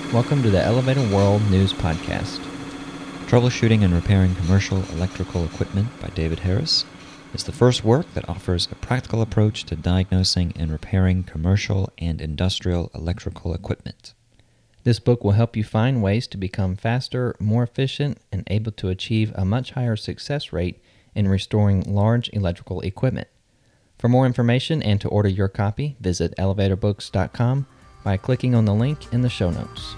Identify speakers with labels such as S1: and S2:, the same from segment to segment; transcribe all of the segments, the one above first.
S1: Welcome to the Elevator World News Podcast.
S2: Troubleshooting and Repairing Commercial Electrical Equipment by David Harris is the first work that offers a practical approach to diagnosing and repairing commercial and industrial electrical equipment.
S1: This book will help you find ways to become faster, more efficient, and able to achieve a much higher success rate in restoring large electrical equipment. For more information and to order your copy, visit elevatorbooks.com by clicking on the link in the show notes.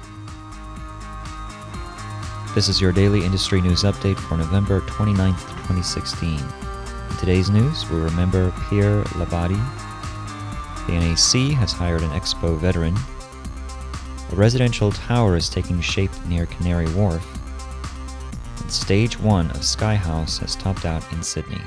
S2: This is your daily industry news update for November 29th, 2016. In today's news, we remember Pierre Labadie. The NAC has hired an Expo veteran. A residential tower is taking shape near Canary Wharf. And Stage 1 of Sky House has topped out in Sydney.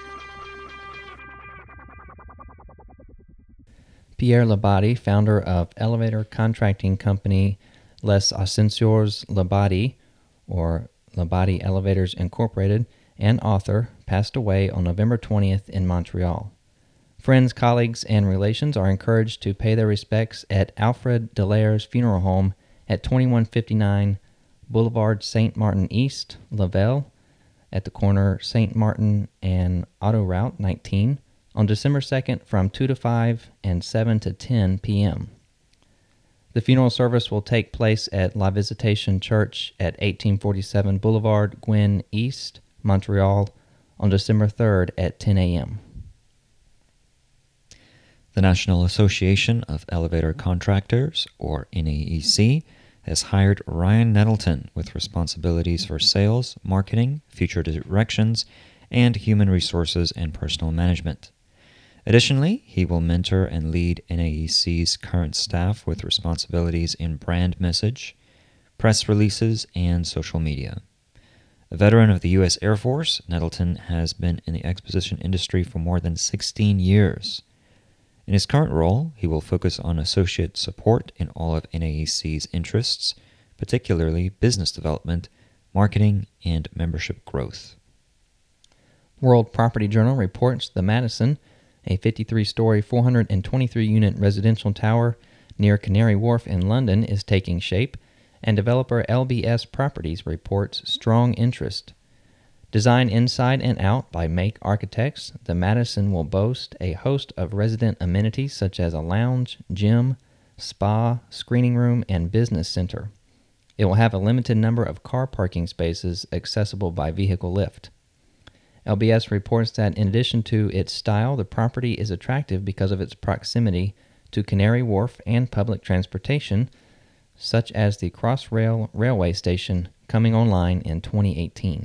S1: Pierre Labadie, founder of elevator contracting company Les Ascenseurs Labadie, or Labadie Elevators Incorporated, and author, passed away on November 20th in Montreal. Friends, colleagues, and relations are encouraged to pay their respects at Alfred Delaire's funeral home at 2159 Boulevard St. Martin East, Laval, at the corner St. Martin and Auto Route 19, on December 2nd from 2 to 5 and 7 to 10 p.m. The funeral service will take place at La Visitation Church at 1847 Boulevard Gouin East, Montreal, on December 3rd at 10 a.m.
S2: The National Association of Elevator Contractors, or NAEC, has hired Ryan Nettleton with responsibilities for sales, marketing, future directions, and human resources and personal management. Additionally, he will mentor and lead NAEC's current staff with responsibilities in brand message, press releases, and social media. A veteran of the U.S. Air Force, Nettleton has been in the exposition industry for more than 16 years. In his current role, he will focus on associate support in all of NAEC's interests, particularly business development, marketing, and membership growth.
S1: World Property Journal reports the Madison, a 53-story, 423-unit residential tower near Canary Wharf in London, is taking shape, and developer LBS Properties reports strong interest. Designed inside and out by Make Architects, the Madison will boast a host of resident amenities such as a lounge, gym, spa, screening room, and business center. It will have a limited number of car parking spaces accessible by vehicle lift. LBS reports that in addition to its style, the property is attractive because of its proximity to Canary Wharf and public transportation, such as the Crossrail railway station coming online in 2018.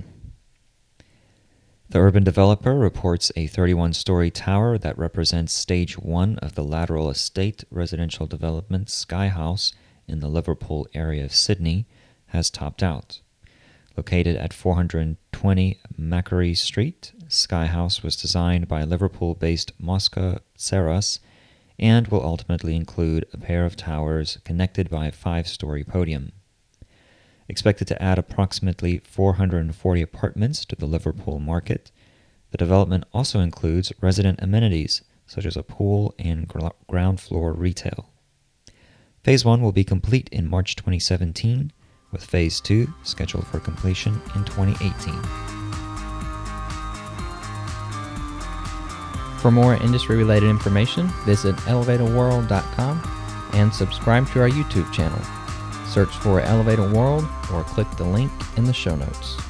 S2: The urban developer reports a 31-story tower that represents Stage 1 of the Lateral Estate residential development Sky House in the Liverpool area of Sydney has topped out. Located at 420 Macquarie Street, Sky House was designed by Liverpool-based Mosca Serras and will ultimately include a pair of towers connected by a 5-story podium. Expected to add approximately 440 apartments to the Liverpool market, the development also includes resident amenities such as a pool and ground floor retail. Phase 1 will be complete in March 2017, with Phase 2 scheduled for completion in 2018.
S1: For more industry-related information, visit elevatoworld.com and subscribe to our YouTube channel. Search for Elevator World or click the link in the show notes.